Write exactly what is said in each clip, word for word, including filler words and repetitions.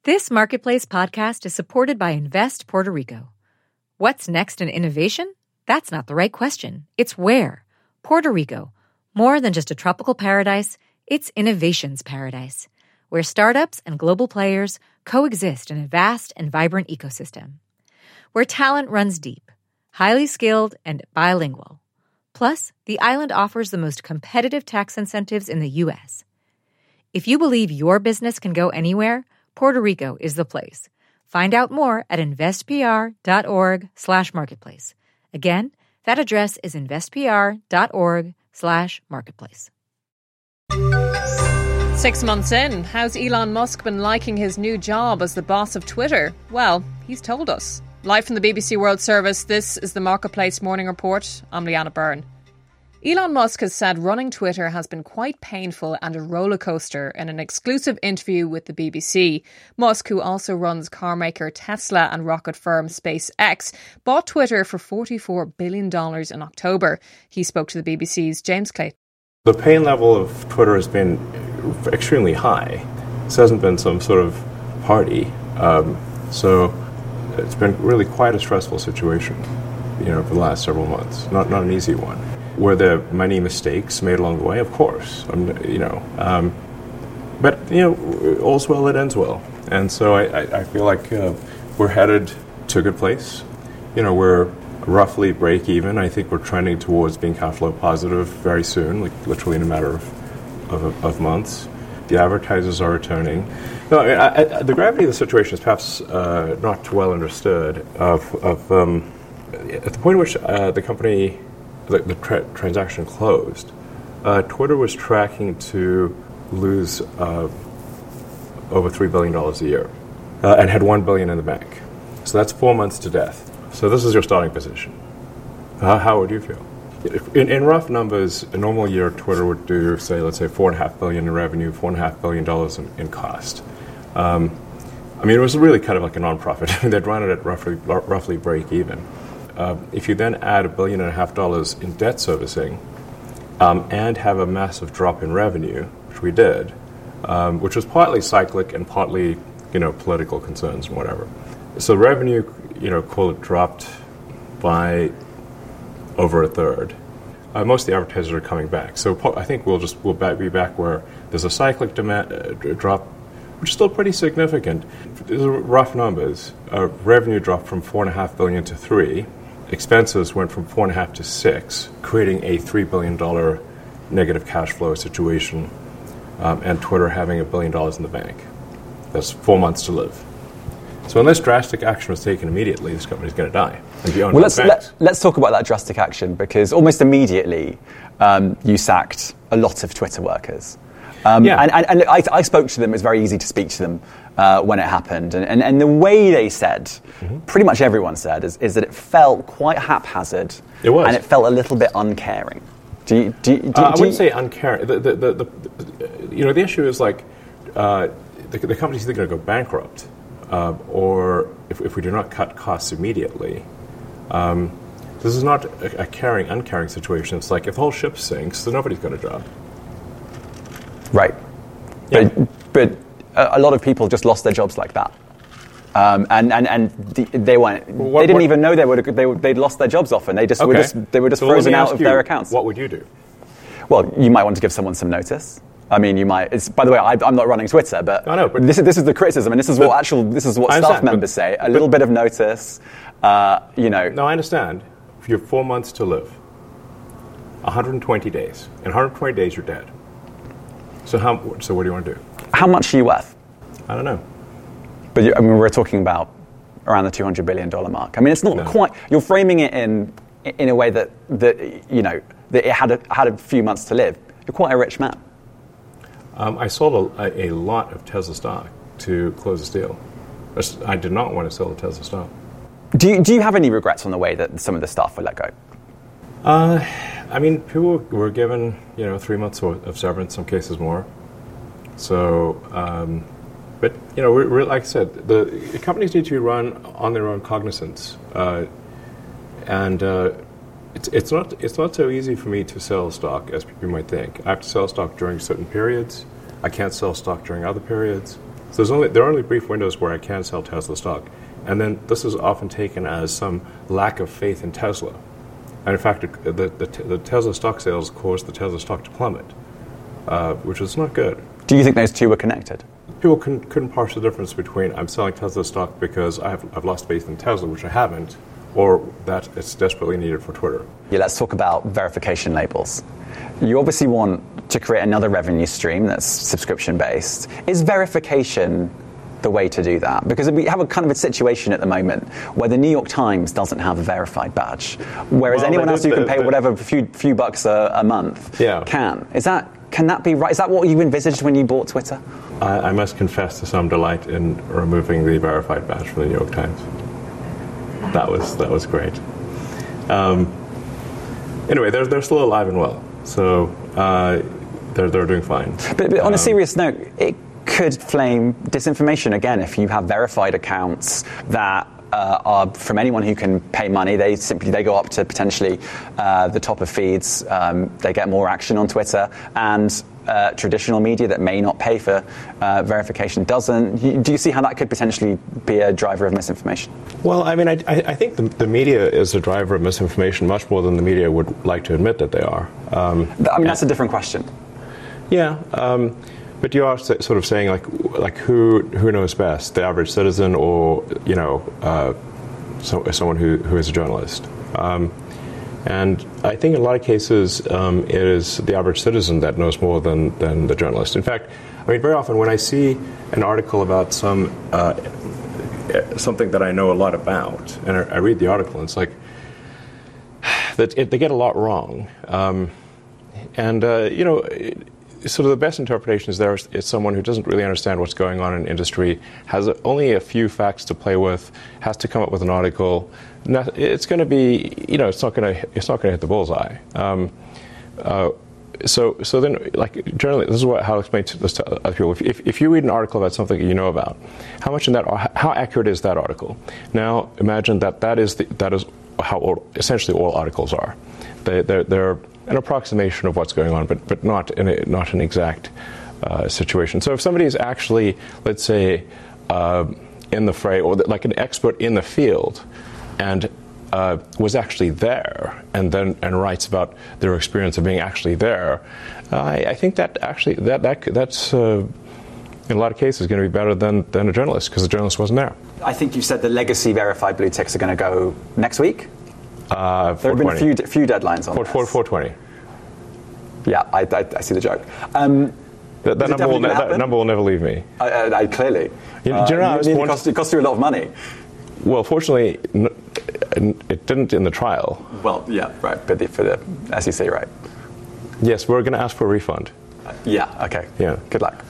This Marketplace podcast is supported by Invest Puerto Rico. What's next in innovation? That's not the right question. It's where. Puerto Rico. More than just a tropical paradise, it's innovation's paradise, where startups and global players coexist in a vast and vibrant ecosystem. Where talent runs deep, highly skilled, and bilingual. Plus, the island offers the most competitive tax incentives in the U S. If you believe your business can go anywhere, Puerto Rico is the place. Find out more at investpr.org slash marketplace. Again, that address is investpr.org slash marketplace. Six months in, how's Elon Musk been liking his new job as the boss of Twitter? Well, he's told us. Live from the B B C World Service, this is the Marketplace Morning Report. I'm Leanna Byrne. Elon Musk has said running Twitter has been quite painful and a roller coaster in an exclusive interview with the B B C. Musk, who also runs car maker Tesla and rocket firm SpaceX, bought Twitter for forty-four billion dollars in October. He spoke to the B B C's James Clayton. The pain level of Twitter has been extremely high. This hasn't been some sort of party. Um, so it's been really quite a stressful situation, you know, for the last several months. Not not an easy one. Were there many mistakes made along the way? Of course, um, you know. Um, but, you know, all's well that ends well. And so I, I, I feel like uh, we're headed to a good place. You know, we're roughly break even. I think we're trending towards being cash flow positive very soon, like literally in a matter of, of, of months. The advertisers are returning. No, I, I, the gravity of the situation is perhaps uh, not well understood. Of, of um, at the point at which uh, the company... the, the tra- transaction closed, uh, Twitter was tracking to lose uh, over three billion dollars a year uh, and had one billion dollars in the bank. So that's four months to death. So this is your starting position. Uh, how would you feel? In, in rough numbers, a normal year Twitter would do, say, let's say four point five billion dollars in revenue, four point five billion dollars in, in cost. Um, I mean, it was really kind of like a nonprofit. I mean, they'd run it at roughly, roughly break even. Uh, if you then add a billion and a half dollars in debt servicing um, and have a massive drop in revenue, which we did, um, which was partly cyclic and partly, you know, political concerns and whatever. So revenue, you know, call it dropped by over a third. Uh, most of the advertisers are coming back. So po- I think we'll just we'll back, be back where there's a cyclic demand uh, drop, which is still pretty significant. These are rough numbers. Uh, revenue dropped from four and a half billion to three. Expenses went from four and a half to six, creating a three billion dollars negative cash flow situation, um, and Twitter having a billion dollars in the bank. That's four months to live. So unless drastic action was taken immediately, this company's going to die and be owned well, by let's, banks. let, let's talk about that drastic action, because almost immediately um, you sacked a lot of Twitter workers. Um, yeah. And, and, and I, I spoke to them. It was very easy to speak to them uh, when it happened. And, and, and the way they said, mm-hmm. pretty much everyone said, is, is that it felt quite haphazard. It was. And it felt a little bit uncaring. Do you, do, do, uh, I do wouldn't you, say uncaring. The, the, the, the, you know, the issue is like uh, the, the company's either going to go bankrupt uh, or if, if we do not cut costs immediately. Um, this is not a, a caring, uncaring situation. It's like if the whole ship sinks, then nobody's got a job. Right. Yeah. But, but a lot of people just lost their jobs like that. Um, and, and, and they weren't, what, they didn't what, even know they would they would, they'd lost their jobs often. They just okay. were just they were just so frozen out of you, their accounts. What would you do? Well, you might want to give someone some notice. I mean, you might. It's, by the way, I, I'm not running Twitter, but, I know, but this is this is the criticism, and this is what actual this is what staff members say. A little bit of notice, uh, you know. No, I understand. If you have four months to live, one hundred twenty days. In one hundred twenty days, you're dead. So how? So what do you want to do? How much are you worth? I don't know. But you, I mean, we're talking about around the two hundred billion dollars mark. I mean, it's not no. quite. You're framing it in in a way that that you know that it had a, had a few months to live. You're quite a rich man. Um, I sold a, a lot of Tesla stock to close this deal. I did not want to sell the Tesla stock. Do you, do you have any regrets on the way that some of the staff were let go? Uh, I mean, people were given, you know, three months of severance, some cases more. So, um, but, you know, we're, we're, like I said, the, the companies need to be run on their own cognizance. Uh, and uh, it's, it's, not, it's not so easy for me to sell stock as people might think. I have to sell stock during certain periods. I can't sell stock during other periods. So there's only there are only brief windows where I can sell Tesla stock, and then this is often taken as some lack of faith in Tesla. And in fact, it, the, the the Tesla stock sales caused the Tesla stock to plummet, uh, which is not good. Do you think those two were connected? People couldn't, couldn't parse the difference between I'm selling Tesla stock because I've, I've lost faith in Tesla, which I haven't, or that it's desperately needed for Twitter. Yeah, let's talk about verification labels. You obviously want to create another revenue stream that's subscription-based. Is verification the way to do that? Because we have a kind of a situation at the moment where the New York Times doesn't have a verified badge, whereas well, anyone else who can the, pay the, whatever few few bucks a, a month yeah. can. Is that can that be right? Is that what you envisaged when you bought Twitter? I, I must confess to some delight in removing the verified badge from the New York Times. That was that was great. Um, anyway, they're they're still alive and well, so uh, they're they're doing fine. But, but on um, a serious note, it could flame disinformation again if you have verified accounts that uh, are from anyone who can pay money. They simply they go up to potentially uh, the top of feeds. Um, they get more action on Twitter, and uh, traditional media that may not pay for uh, verification doesn't. You, do you see how that could potentially be a driver of misinformation? Well, I mean, I, I think the, the media is a driver of misinformation much more than the media would like to admit that they are. Um, I mean, that's a different question. Yeah. Um, But you are sort of saying, like, like who who knows best, the average citizen or, you know, uh, so, someone who, who is a journalist? Um, and I think in a lot of cases um, it is the average citizen that knows more than, than the journalist. In fact, I mean, very often when I see an article about some uh, something that I know a lot about, and I, I read the article, and it's like that it, they get a lot wrong. Um, and, uh, you know... It, Sort of the best interpretation is there is someone who doesn't really understand what's going on in industry, has only a few facts to play with, has to come up with an article. It's going to be, you know, it's not going to it's not going to hit the bullseye. Um, uh, so so then, like generally, this is what how I explain to this to other people. If if you read an article about something that you know about, how much in that how accurate is that article? Now imagine that that is the, that is how all, essentially all articles are. They they're, they're an approximation of what's going on, but but not in a, not an exact uh, situation. So if somebody is actually, let's say, uh, in the fray, or like an expert in the field, and uh, was actually there, and then and writes about their experience of being actually there, uh, I, I think that actually that that that's uh, in a lot of cases going to be better than than a journalist, because the journalist wasn't there. I think you said the legacy verified blue ticks are going to go next week. Uh, there have been a few, few deadlines on four, four twenty. Yeah, I, I, I see the joke. Um, that that, number will, ne- that number will never leave me. I, I, I clearly. You, uh, do you know, you, it, cost, it cost you a lot of money. Well, fortunately, n- it didn't in the trial. Well, yeah, right, but the, for the S E C, right? Yes, we're going to ask for a refund. Uh, yeah, okay. Yeah. Good luck.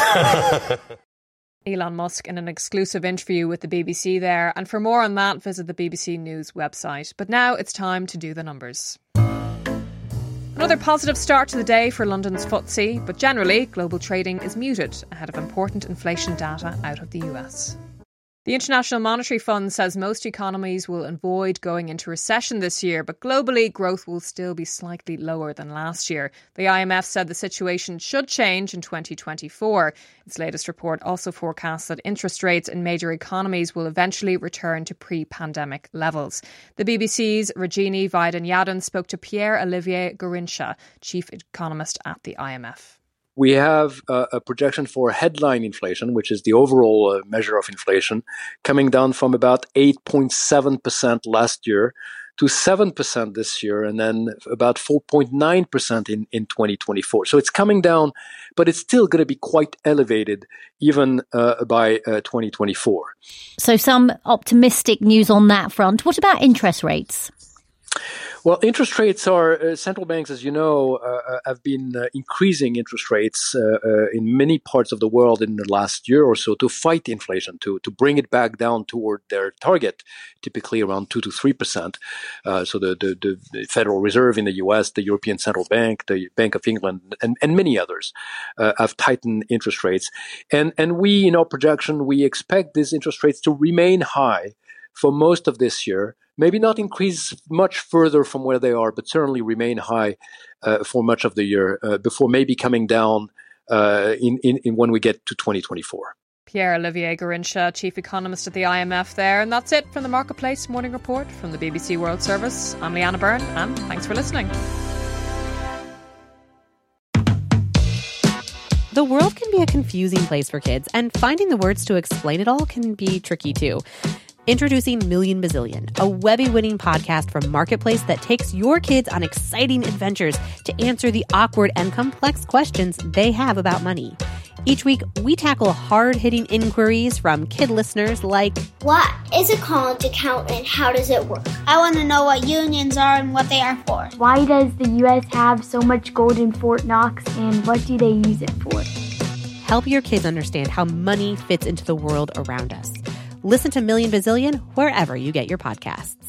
Elon Musk in an exclusive interview with the B B C there. And for more on that, visit the B B C News website. But now it's time to do the numbers. Another positive start to the day for London's F T S E, but generally, global trading is muted ahead of important inflation data out of the U S. The International Monetary Fund says most economies will avoid going into recession this year, but globally, growth will still be slightly lower than last year. The I M F said the situation should change in twenty twenty-four. Its latest report also forecasts that interest rates in major economies will eventually return to pre-pandemic levels. The B B C's Rajini Vaidyanathan spoke to Pierre-Olivier Garincha, chief economist at the I M F. We have a, a projection for headline inflation, which is the overall uh, measure of inflation, coming down from about eight point seven percent last year to seven percent this year, and then about four point nine percent in, in twenty twenty-four. So it's coming down, but it's still going to be quite elevated even uh, by uh, twenty twenty-four. So some optimistic news on that front. What about interest rates? Well, interest rates are, uh, central banks, as you know, uh, have been uh, increasing interest rates uh, uh, in many parts of the world in the last year or so to fight inflation, to, to bring it back down toward their target, typically around two to three percent. Uh, so the, the, the Federal Reserve in the U S, the European Central Bank, the Bank of England, and, and many others uh, have tightened interest rates. And, and we, in our projection, we expect these interest rates to remain high for most of this year. Maybe not increase much further from where they are, but certainly remain high uh, for much of the year uh, before maybe coming down uh, in, in, in when we get to twenty twenty-four. Pierre-Olivier Garincha, Chief Economist at the I M F there. And that's it from the Marketplace Morning Report from the B B C World Service. I'm Leanna Byrne, and thanks for listening. The world can be a confusing place for kids, and finding the words to explain it all can be tricky too. Introducing Million Bazillion, a Webby-winning podcast from Marketplace that takes your kids on exciting adventures to answer the awkward and complex questions they have about money. Each week, we tackle hard-hitting inquiries from kid listeners like, what is a college account and how does it work? I want to know what unions are and what they are for. Why does the U S have so much gold in Fort Knox and what do they use it for? Help your kids understand how money fits into the world around us. Listen to Million Bazillion wherever you get your podcasts.